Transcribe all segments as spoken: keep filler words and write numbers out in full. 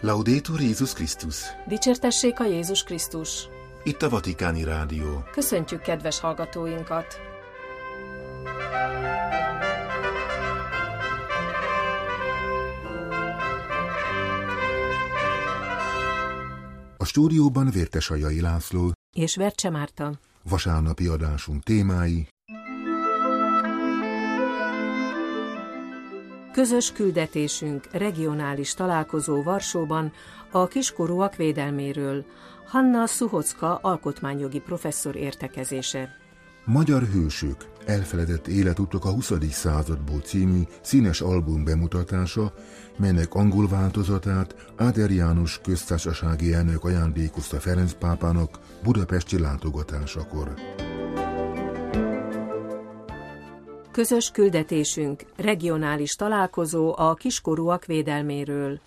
Laudetur Jézus Krisztus! Dicsértessék a Jézus Krisztus! Itt a Vatikáni Rádió. Köszöntjük kedves hallgatóinkat! A stúdióban Vértesajai László és Vercse Márta. Vasárnapi adásunk témái: Közös küldetésünk, regionális találkozó Varsóban a kiskorúak védelméről, Hanna Suchocka alkotmányjogi professzor értekezése. Magyar hősök, elfeledett életutak a huszadik századból című színes album bemutatása, melynek angol változatát Áder János köztársasági elnök ajándékozta Ferenc pápának budapesti látogatásakor. Közös küldetésünk, regionális találkozó a kiskorúak védelméről.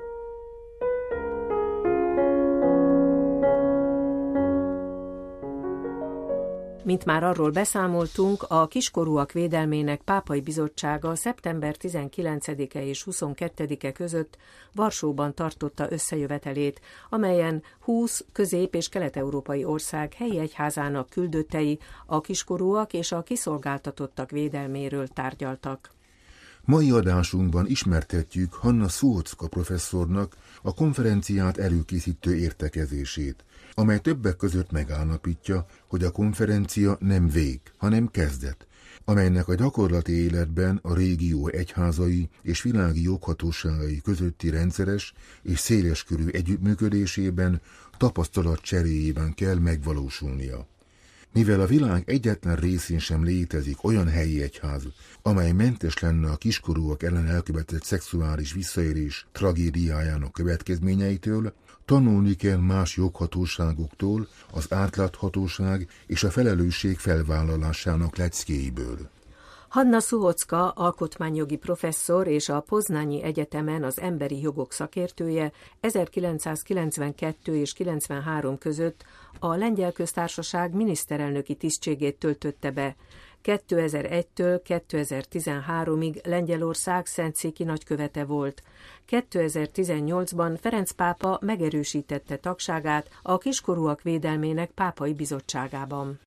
Mint már arról beszámoltunk, a kiskorúak védelmének pápai bizottsága szeptember tizenkilencedike és huszonkettedike között Varsóban tartotta összejövetelét, amelyen húsz közép- és kelet-európai ország helyi egyházának küldöttei a kiskorúak és a kiszolgáltatottak védelméről tárgyaltak. Mai adásunkban ismertetjük Hanna Suchocka professzornak a konferenciát előkészítő értekezését, amely többek között megállapítja, hogy a konferencia nem vég, hanem kezdet, amelynek a gyakorlati életben a régió egyházai és világi joghatóságai közötti rendszeres és széleskörű együttműködésében, tapasztalat cseréjében kell megvalósulnia. Mivel a világ egyetlen részén sem létezik olyan helyi egyház, amely mentes lenne a kiskorúak ellen elkövetett szexuális visszaélés tragédiájának következményeitől, tanulni kell más joghatóságoktól az átláthatóság és a felelősség felvállalásának leckéiből. Hanna Suchocka alkotmányjogi professzor és a Poznányi Egyetemen az emberi jogok szakértője ezerkilencszázkilencvenkettő és kilencvenhárom között a Lengyel Köztársaság miniszterelnöki tisztségét töltötte be. kétezer-egytől kétezer-tizenháromig Lengyelország szentszéki nagykövete volt. kétezer-tizennyolcban Ferenc pápa megerősítette tagságát a kiskorúak védelmének pápai bizottságában.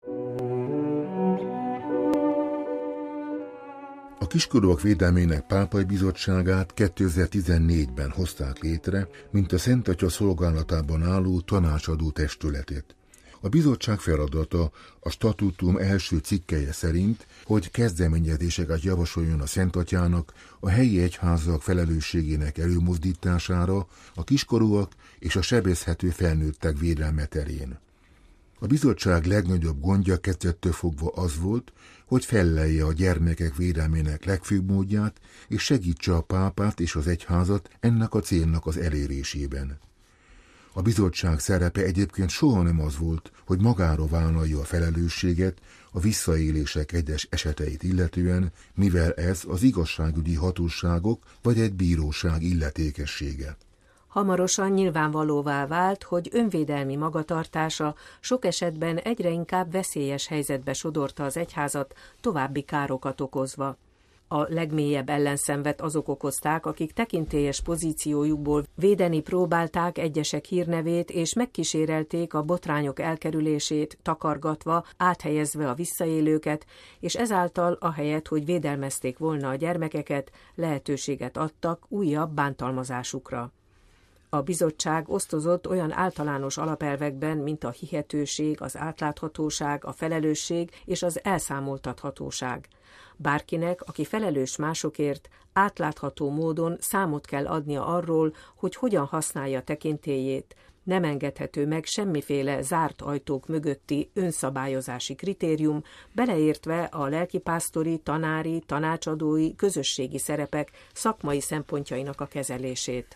A kiskorúak védelmének pápai bizottságát kétezer-tizennégyben hozták létre, mint a Szent Atya szolgálatában álló tanácsadó testületet. A bizottság feladata a statútum első cikkelye szerint, hogy kezdeményezéseket javasoljon a Szent Atyának a helyi egyházak felelősségének előmozdítására a kiskorúak és a sebezhető felnőttek védelme terén. A bizottság legnagyobb gondja kezdettől fogva az volt, hogy fellelje a gyermekek védelmének legfőbb módját, és segítse a pápát és az egyházat ennek a célnak az elérésében. A bizottság szerepe egyébként soha nem az volt, hogy magára vállalja a felelősséget a visszaélések egyes eseteit illetően, mivel ez az igazságügyi hatóságok vagy egy bíróság illetékessége. Hamarosan nyilvánvalóvá vált, hogy önvédelmi magatartása sok esetben egyre inkább veszélyes helyzetbe sodorta az egyházat, további károkat okozva. A legmélyebb ellenszenvet azok okozták, akik tekintélyes pozíciójukból védeni próbálták egyesek hírnevét, és megkísérelték a botrányok elkerülését, takargatva, áthelyezve a visszaélőket, és ezáltal ahelyett, hogy védelmezték volna a gyermekeket, lehetőséget adtak újabb bántalmazásukra. A bizottság osztozott olyan általános alapelvekben, mint a hihetőség, az átláthatóság, a felelősség és az elszámoltathatóság. Bárkinek, aki felelős másokért, átlátható módon számot kell adnia arról, hogy hogyan használja tekintélyét. Nem engedhető meg semmiféle zárt ajtók mögötti önszabályozási kritérium, beleértve a lelkipásztori, tanári, tanácsadói, közösségi szerepek szakmai szempontjainak a kezelését.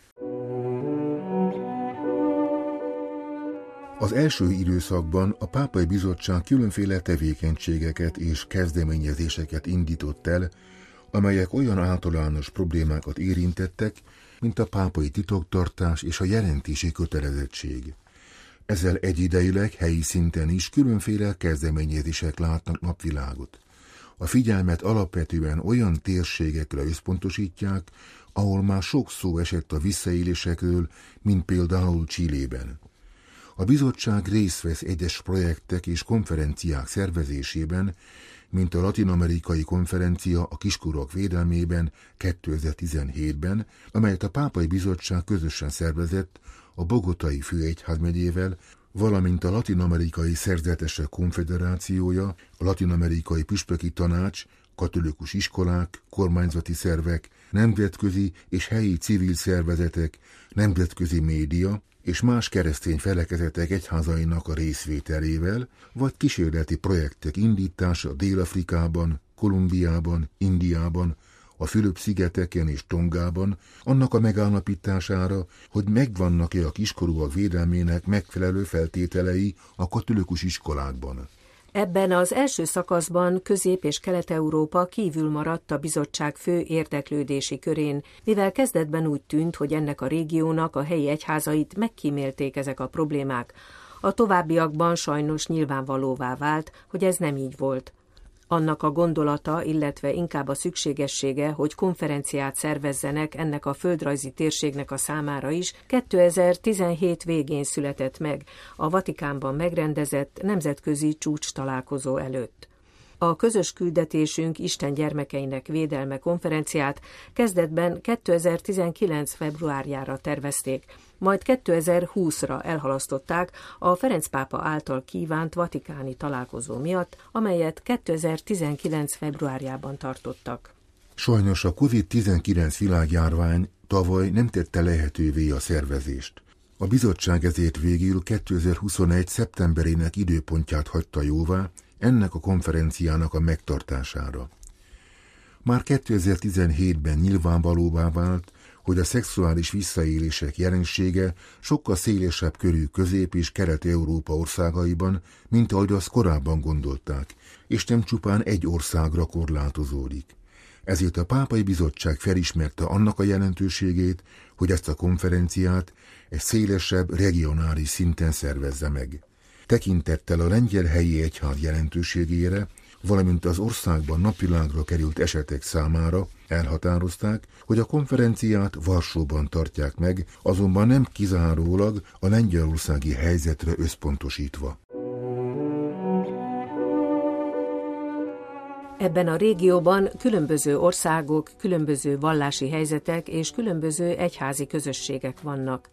Az első időszakban a pápai bizottság különféle tevékenységeket és kezdeményezéseket indított el, amelyek olyan általános problémákat érintettek, mint a pápai titoktartás és a jelentési kötelezettség. Ezzel egyidejűleg helyi szinten is különféle kezdeményezések látnak napvilágot. A figyelmet alapvetően olyan térségekre összpontosítják, ahol már sok szó esett a visszaélésekről, mint például Chilében. A bizottság részt vesz egyes projektek és konferenciák szervezésében, mint a Latin-amerikai konferencia a kiskorúak védelmében kétezer-tizenhétben, amelyet a Pápai Bizottság közösen szervezett a Bogotai főegyházmegyével, valamint a Latin-amerikai Szerzetesek Konfederációja, a Latin-amerikai Püspöki Tanács, katolikus iskolák, kormányzati szervek, nemzetközi és helyi civil szervezetek, nemzetközi média és más keresztény felekezetek egyházainak a részvételével, vagy kísérleti projektek indítása Dél-Afrikában, Kolumbiában, Indiában, a Fülöp-szigeteken és Tongában, annak a megállapítására, hogy megvannak-e a kiskorúak védelmének megfelelő feltételei a katolikus iskolákban. Ebben az első szakaszban Közép- és Kelet-Európa kívül maradt a bizottság fő érdeklődési körén, mivel kezdetben úgy tűnt, hogy ennek a régiónak a helyi egyházait megkímélték ezek a problémák. A továbbiakban sajnos nyilvánvalóvá vált, hogy ez nem így volt. Annak a gondolata, illetve inkább a szükségessége, hogy konferenciát szervezzenek ennek a földrajzi térségnek a számára is, kétezer-tizenhét végén született meg a Vatikánban megrendezett nemzetközi csúcs találkozó előtt. A közös küldetésünk Isten gyermekeinek védelme konferenciát kezdetben kétezer-tizenkilenc februárjára tervezték, majd kétezer-húszra elhalasztották a Ferenc pápa által kívánt vatikáni találkozó miatt, amelyet kétezer-tizenkilenc februárjában tartottak. Sajnos a kovid tizenkilenc világjárvány tavaly nem tette lehetővé a szervezést. A bizottság ezért végül kétezer-huszonegy szeptemberének időpontját hagyta jóvá ennek a konferenciának a megtartására. Már kétezer-tizenhétben nyilvánvalóvá vált, hogy a szexuális visszaélések jelensége sokkal szélesebb körű Közép- és Kelet-Európa országaiban, mint ahogy azt korábban gondolták, és nem csupán egy országra korlátozódik. Ezért a Pápai Bizottság felismerte annak a jelentőségét, hogy ezt a konferenciát egy szélesebb, regionális szinten szervezze meg. Tekintettel a lengyel helyi egyház jelentőségére, valamint az országban napvilágra került esetek számára elhatározták, hogy a konferenciát Varsóban tartják meg, azonban nem kizárólag a lengyelországi helyzetre összpontosítva. Ebben a régióban különböző országok, különböző vallási helyzetek és különböző egyházi közösségek vannak.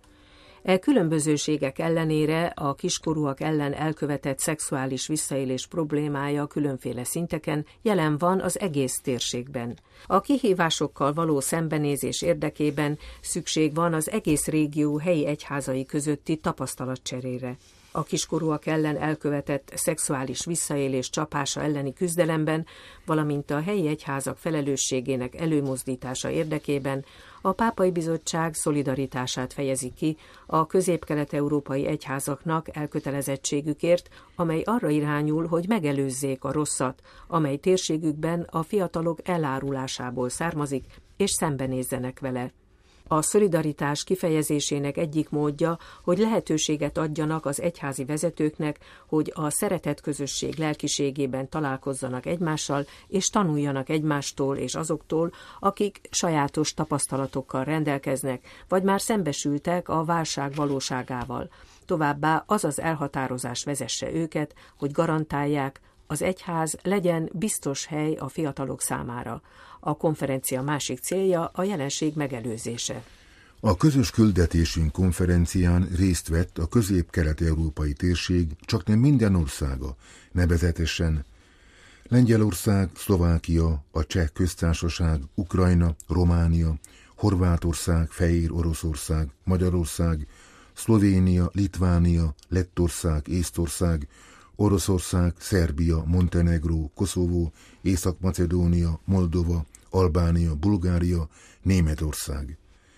E különbözőségek ellenére a kiskorúak ellen elkövetett szexuális visszaélés problémája különféle szinteken jelen van az egész térségben. A kihívásokkal való szembenézés érdekében szükség van az egész régió helyi egyházai közötti tapasztalatcserére. A kiskorúak ellen elkövetett szexuális visszaélés csapása elleni küzdelemben, valamint a helyi egyházak felelősségének előmozdítása érdekében a Pápai Bizottság szolidaritását fejezi ki a közép-kelet-európai egyházaknak elkötelezettségükért, amely arra irányul, hogy megelőzzék a rosszat, amely térségükben a fiatalok elárulásából származik, és szembenézzenek vele. A szolidaritás kifejezésének egyik módja, hogy lehetőséget adjanak az egyházi vezetőknek, hogy a szeretett közösség lelkiségében találkozzanak egymással, és tanuljanak egymástól és azoktól, akik sajátos tapasztalatokkal rendelkeznek, vagy már szembesültek a válság valóságával. Továbbá az az elhatározás vezesse őket, hogy garantálják, az egyház legyen biztos hely a fiatalok számára. A konferencia másik célja a jelenség megelőzése. A közös küldetésünk konferencián részt vett a közép-kelet-európai térség csaknem minden országa, nevezetesen Lengyelország, Szlovákia, a Cseh köztársaság, Ukrajna, Románia, Horvátország, Fehér Oroszország, Magyarország, Szlovénia, Litvánia, Lettország, Észtország, Oroszország, Szerbia, Montenegró, Koszovó, Észak-Macedónia, Moldova, Albánia, Bulgária, Németország.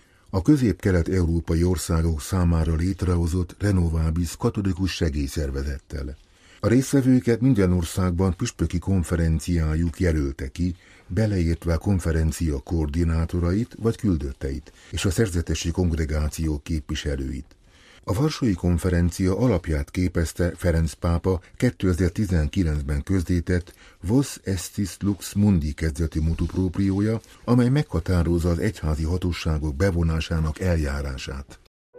A közép-kelet-európai országok számára létrehozott Renovabis katolikus segélyszervezettel. A résztvevőket minden országban püspöki konferenciájuk jelölte ki, beleértve a konferencia koordinátorait vagy küldötteit és a szerzetesi kongregációk képviselőit. A Varsói Konferencia alapját képezte Ferenc pápa kétezer-tizenkilencben közzétett Vos Estis Lux Mundi kezdeti motu propriója, amely meghatározza az egyházi hatóságok bevonásának eljárását.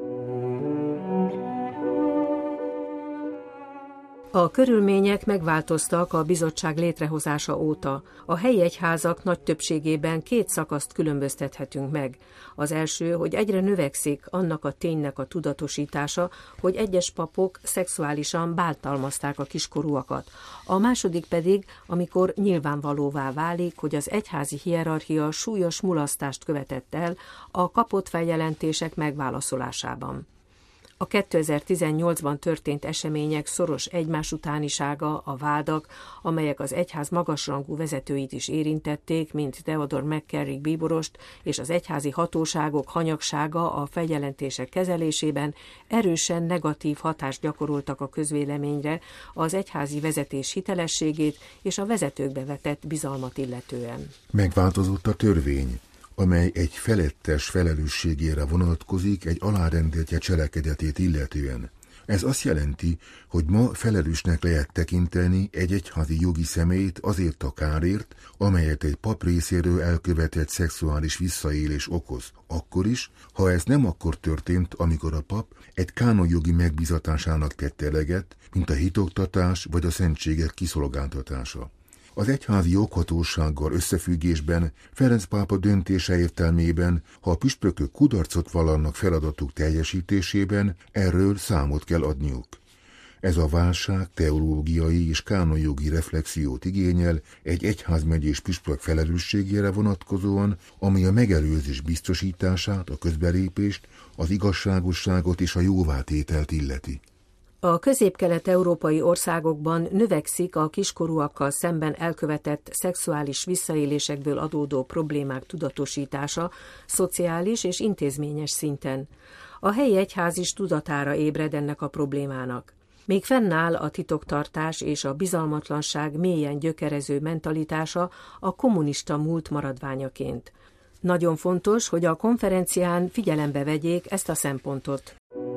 A körülmények megváltoztak a bizottság létrehozása óta. A helyi egyházak nagy többségében két szakaszt különböztethetünk meg. Az első, hogy egyre növekszik annak a ténynek a tudatosítása, hogy egyes papok szexuálisan bántalmazták a kiskorúakat. A második pedig, amikor nyilvánvalóvá válik, hogy az egyházi hierarchia súlyos mulasztást követett el a kapott feljelentések megválaszolásában. A kétezer-tizennyolcban történt események szoros egymás utánisága, a vádak, amelyek az egyház magasrangú vezetőit is érintették, mint Theodore McCarrick bíborost, és az egyházi hatóságok hanyagsága a feljelentések kezelésében erősen negatív hatást gyakoroltak a közvéleményre, az egyházi vezetés hitelességét és a vezetőkbe vetett bizalmat illetően. Megváltozott a törvény, amely egy felettes felelősségére vonatkozik egy alárendeltje cselekedetét illetően. Ez azt jelenti, hogy ma felelősnek lehet tekinteni egy egyházi jogi személyt azért a kárért, amelyet egy pap részéről elkövetett szexuális visszaélés okoz, akkor is, ha ez nem akkor történt, amikor a pap egy kánonjogi megbízatásának tette eleget, mint a hitoktatás vagy a szentségek kiszolgáltatása. Az egyházi joghatósággal összefüggésben Ferenc pápa döntése értelmében, ha a püspökök kudarcot vallannak feladatuk teljesítésében, erről számot kell adniuk. Ez a válság teológiai és kánonjogi reflexiót igényel egy egyházmegyés püspök felelősségére vonatkozóan, ami a megelőzés biztosítását, a közbelépést, az igazságosságot és a jóvátételt illeti. A közép-kelet-európai országokban növekszik a kiskorúakkal szemben elkövetett szexuális visszaélésekből adódó problémák tudatosítása szociális és intézményes szinten. A helyi egyház is tudatára ébred ennek a problémának. Még fennáll a titoktartás és a bizalmatlanság mélyen gyökerező mentalitása a kommunista múlt maradványaként. Nagyon fontos, hogy a konferencián figyelembe vegyék ezt a szempontot.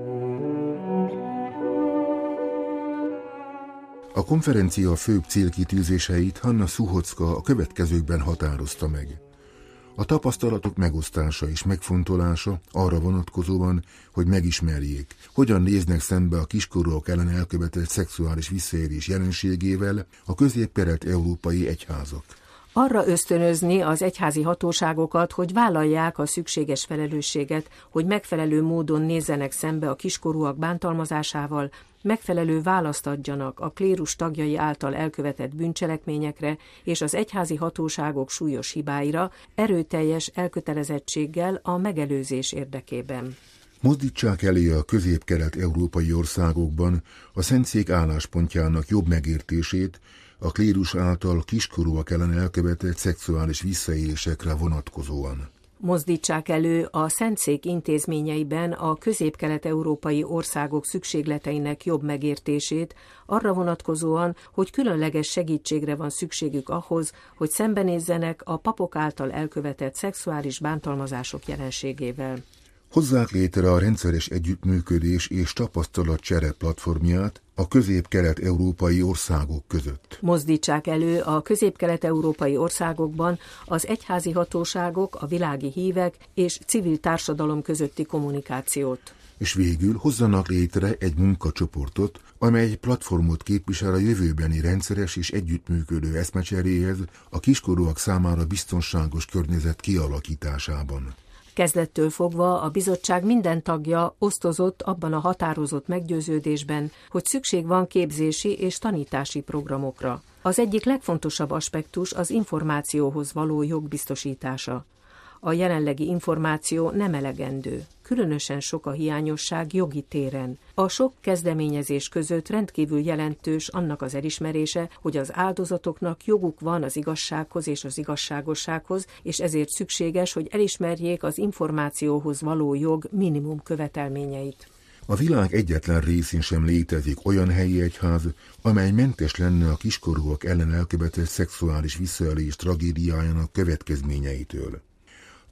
A konferencia főbb célkitűzéseit Hanna Suchocka a következőkben határozta meg. A tapasztalatok megosztása és megfontolása arra vonatkozóan, hogy megismerjék, hogyan néznek szembe a kiskorúak ellen elkövetett szexuális visszaélés jelenségével a közép-kelet-európai egyházak. Arra ösztönözni az egyházi hatóságokat, hogy vállalják a szükséges felelősséget, hogy megfelelő módon nézzenek szembe a kiskorúak bántalmazásával, megfelelő választ adjanak a klérus tagjai által elkövetett bűncselekményekre és az egyházi hatóságok súlyos hibáira, erőteljes elkötelezettséggel a megelőzés érdekében. Mozdítsák elé a közép-kelet-európai országokban a Szentszék álláspontjának jobb megértését a klérus által kiskorúak ellen elkövetett szexuális visszaélésekre vonatkozóan. Mozdítsák elő a Szentszék intézményeiben a közép-kelet-európai országok szükségleteinek jobb megértését, arra vonatkozóan, hogy különleges segítségre van szükségük ahhoz, hogy szembenézzenek a papok által elkövetett szexuális bántalmazások jelenségével. Hozzák létre a rendszeres együttműködés és tapasztalatcsere platformját a közép-kelet-európai országok között. Mozdítsák elő a közép-kelet-európai országokban az egyházi hatóságok, a világi hívek és civil társadalom közötti kommunikációt. És végül hozzanak létre egy munkacsoportot, amely egy platformot képvisel a jövőbeni rendszeres és együttműködő eszmecseréhez a kiskorúak számára biztonságos környezet kialakításában. Kezdettől fogva a bizottság minden tagja osztozott abban a határozott meggyőződésben, hogy szükség van képzési és tanítási programokra. Az egyik legfontosabb aspektus az információhoz való jog biztosítása. A jelenlegi információ nem elegendő. Különösen sok a hiányosság jogi téren. A sok kezdeményezés között rendkívül jelentős annak az elismerése, hogy az áldozatoknak joguk van az igazsághoz és az igazságossághoz, és ezért szükséges, hogy elismerjék az információhoz való jog minimum követelményeit. A világ egyetlen részén sem létezik olyan helyi egyház, amely mentes lenne a kiskorúak ellen elkövetett szexuális visszaélés tragédiájának következményeitől.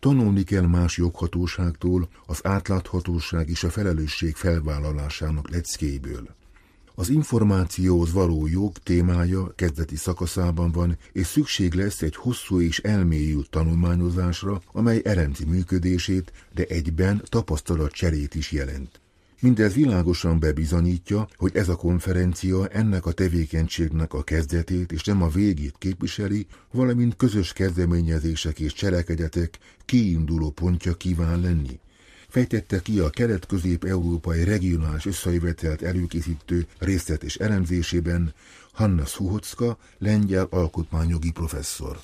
tanulni kell más joghatóságtól az átláthatóság és a felelősség felvállalásának leckéiből. Az információhoz való jog témája kezdeti szakaszában van, és szükség lesz egy hosszú és elmélyült tanulmányozásra, amely elemzi működését, de egyben tapasztalatcserét is jelent. Mindez világosan bebizonyítja, hogy ez a konferencia ennek a tevékenységnek a kezdetét és nem a végét képviseli, valamint közös kezdeményezések és cselekedetek kiinduló pontja kíván lenni. Fejtette ki a kelet-közép-európai regionális összejövetelt előkészítő részletes elemzésében Hanna Suchocka, lengyel alkotmányjogi professzor.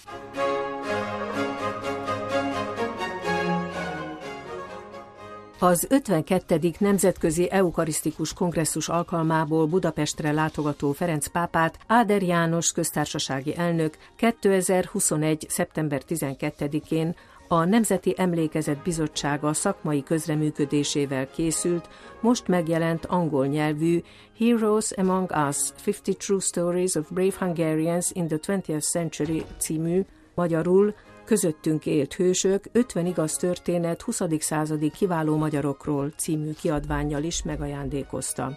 Az ötvenkettedik Nemzetközi Eukarisztikus Kongresszus alkalmából Budapestre látogató Ferenc pápát Áder János köztársasági elnök kétezer-huszonegy. szeptember tizenkettedikén a Nemzeti Emlékezet Bizottsága szakmai közreműködésével készült, most megjelent angol nyelvű Heroes Among Us – fifty True Stories of Brave Hungarians in the twentieth Century című, magyarul Közöttünk élt hősök, ötven igaz történet huszadik századi kiváló magyarokról című kiadvánnyal is megajándékozta.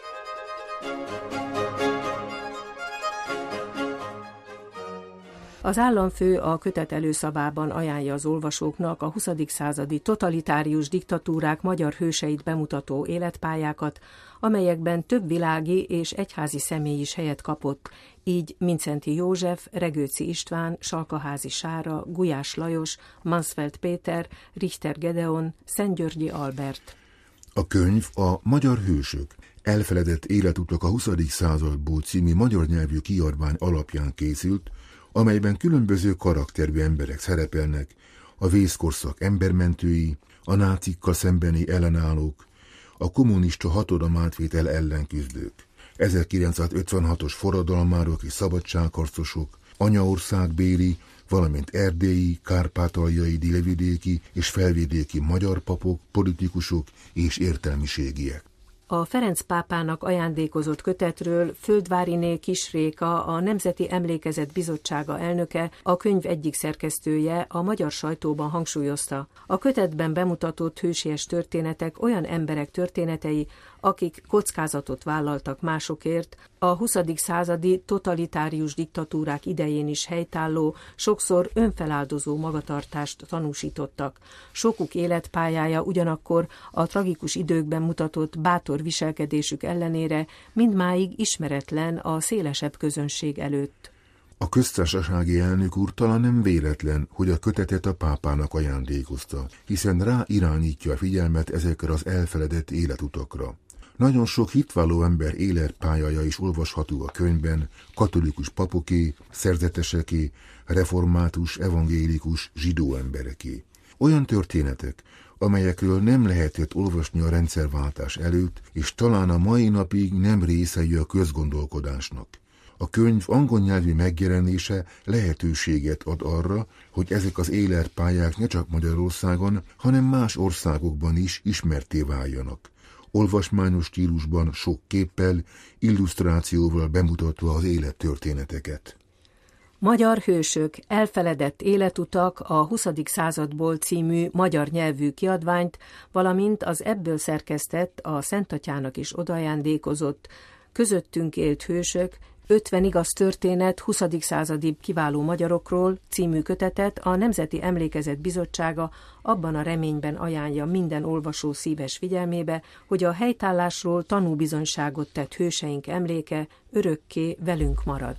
Az államfő a kötet előszavában ajánlja az olvasóknak a huszadik századi totalitárius diktatúrák magyar hőseit bemutató életpályákat, amelyekben több világi és egyházi személy is helyet kapott, így Mindszenty József, Regőci István, Salkaházi Sára, Gulyás Lajos, Mansfeld Péter, Richter Gedeon, Szentgyörgyi Albert. A könyv a Magyar hősök, elfeledett életutak a huszadik századból című magyar nyelvű kiadvány alapján készült, amelyben különböző karakterű emberek szerepelnek, a vészkorszak embermentői, a nácikkal szembeni ellenállók, a kommunista hatalomátvétel ellen küzdők, ezerkilencszázötvenhatos forradalmárok és szabadságharcosok, anyaországbéli, valamint erdélyi, kárpátaljai, délvidéki és felvidéki magyar papok, politikusok és értelmiségiek. A Ferenc pápának ajándékozott kötetről Földváriné Kis Réka, a Nemzeti Emlékezet Bizottsága elnöke, a könyv egyik szerkesztője a magyar sajtóban hangsúlyozta. A kötetben bemutatott hősies történetek olyan emberek történetei, akik kockázatot vállaltak másokért, a huszadik századi totalitárius diktatúrák idején is helytálló, sokszor önfeláldozó magatartást tanúsítottak. Sokuk életpályája ugyanakkor a tragikus időkben mutatott bátor viselkedésük ellenére mindmáig ismeretlen a szélesebb közönség előtt. A köztársasági elnök úr talán nem véletlen, hogy a kötetet a pápának ajándékozta, hiszen rá irányítja a figyelmet ezekre az elfeledett életutakra. Nagyon sok hitvalló ember életpályája is olvasható a könyvben, katolikus papoké, szerzeteseké, református, evangélikus, zsidó embereké. Olyan történetek, amelyekről nem lehetett olvasni a rendszerváltás előtt, és talán a mai napig nem részei a közgondolkodásnak. A könyv angol nyelvű megjelenése lehetőséget ad arra, hogy ezek az életpályák ne csak Magyarországon, hanem más országokban is ismertté váljanak. Olvasmányos stílusban sok képpel, illusztrációval bemutatva az élettörténeteket. Magyar hősök, elfeledett életutak a huszadik századból című magyar nyelvű kiadványt, valamint az ebből szerkesztett, a Szentatyának is odaajándékozott Közöttünk élt hősök, ötven igaz történet huszadik századi kiváló magyarokról című kötetet a Nemzeti Emlékezet Bizottsága abban a reményben ajánlja minden olvasó szíves figyelmébe, hogy a helytállásról tanúbizonyságot tett hőseink emléke örökké velünk marad.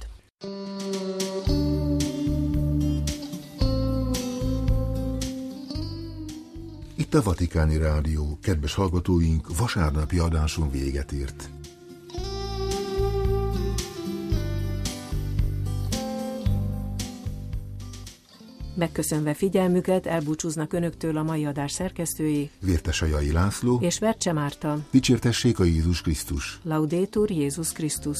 Itt a Vatikáni Rádió, kedves hallgatóink, vasárnapi adáson véget ért. Megköszönve figyelmüket, elbúcsúznak önöktől a mai adás szerkesztői Vértesajai László és Vercse Márta. Dicsértessék a Jézus Krisztus! Laudetur Jézus Krisztus!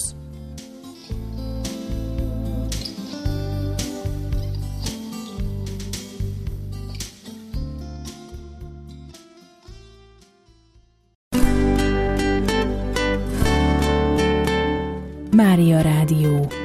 Mária Rádió.